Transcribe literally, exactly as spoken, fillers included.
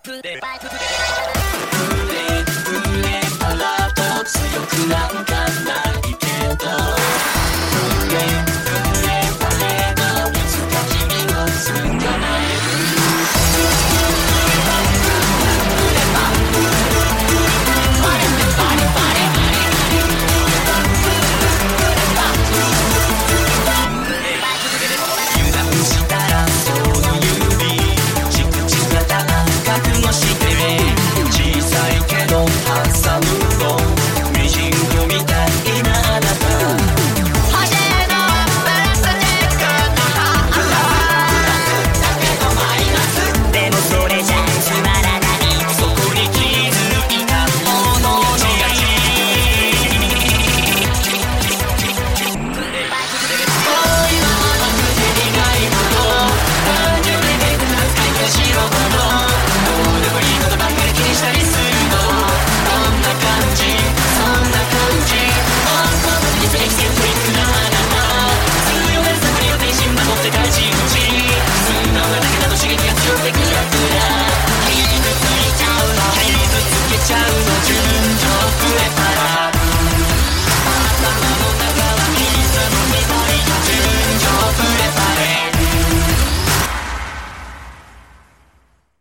プレプレパラと強くなんかないけどプレプレパレードいつか君を捕まえるちゃう